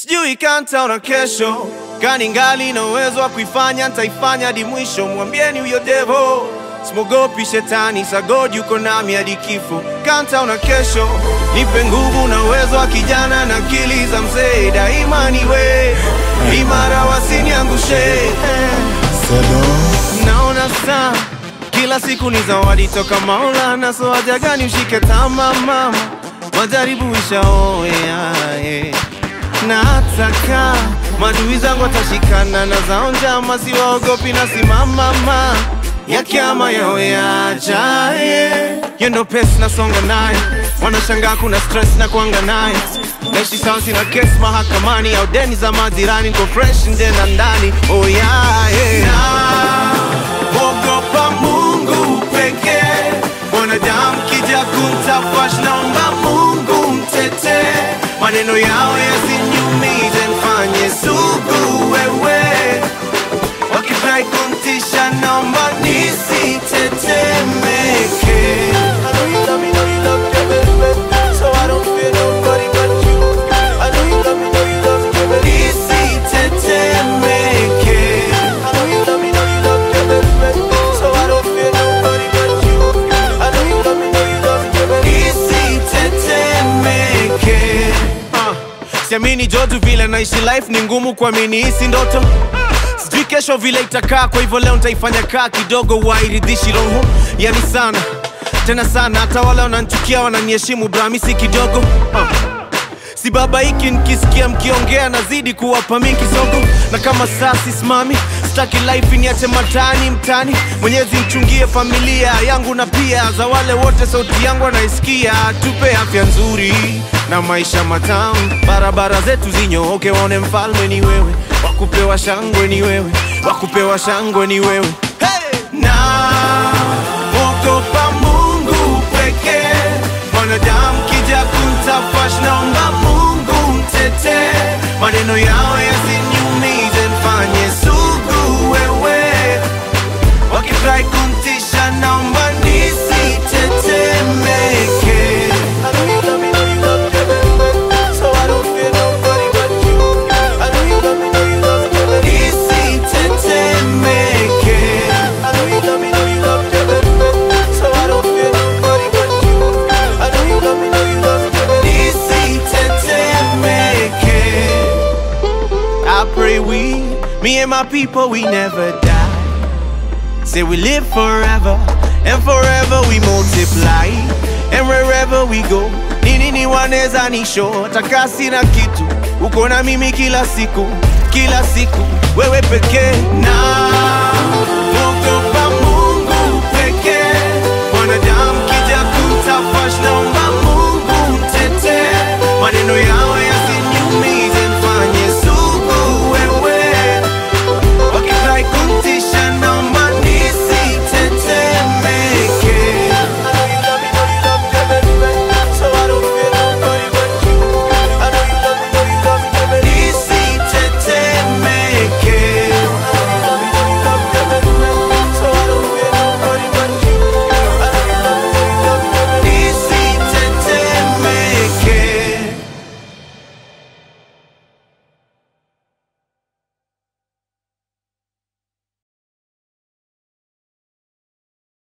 Sijui kanta na kesho, kani ngali na uwezo wa kuifanya, nitaifanya hadi mwisho. Mwambieni huyo devil, simogopi shetani, sa God yuko nami hadi kifo. Kanta na kesho, nipe nguvu na uwezo wa kijana na akili za mzee. Daima niwe imara, wasiniangushe. Naona saa kila siku ni zawadi toka Maulana, so haja gani ushike tama mama, majaribu ishaoea nataka madui zangu watashikana na zao njama, siwaogopi na simama mama ya kiama yawe yajaye. Yendo pesi na songa naye, wanashangaa kuna stress na kuanga naye. Naishi sawa sina kesi mahakamani, au deni za majirani, niko fresh nje na ndani. Oh yeah, ogopa Mungu pekee. Wanadamu kija kuntafash, naomba Mungu mtete. Maneno yao yasiniumize, mfanye sugu wewe. Wakifai kuntisha, naomba nisitetemeke. I know you love me, know you love me, baby, so I don't fear nobody but you. I know you love me, know you love me, baby, nisitetemeke. I know you love me, know you love me, baby, so I don't fear nobody but you. I know you love me, know you love me, baby, nisitetemeke. Siamini jodu vile naishi life ni ngumu kuamini hisi ndoto. Sijui kesho vile itakaa, kwa hivyo leo nitaifanya kaa kidogo, wairidhishi roho. Yani sana, tena sana, hata wale wananchukia wananiheshimu brami si kidogo. Si baba hiki nikisikia mkiongea, nazidi kuwapa mingi kisogo. Na kama saa sisimami, sitaki life niache matani mtani. Mwenyezi mchungie familia yangu na pia za wale wote sauti yangu wanaisikia. Tupe afya nzuri na maisha matamu, barabara zetu zinyooke, waone mfalme ni wewe. Wakupewa shangwe ni wewe, wakupewa shangwe ni wewe. Hey! Na ogopa Mungu pekee. Wanadamu kija kuntafash, naomba Mungu mtete. Maneno yao yasiniumize, mfanye sugu wewe. Wakifai kuntisha, naomba nisitetemeke. I know you love me, know you love me, baby, so I don't fear nobody but you. I know you love me, know you love me, baby, nisitetemeke. I know you love me, know you love me, baby, so I don't fear nobody but you. I know you love me, know you love me, baby, nisitetemeke. I pray me and my people, we never die. Say we live forever, and forever we multiply. And wherever we go, nini waneza nisho. Takasi na kitu, uko na mimi kila siku, wewe pekee. Na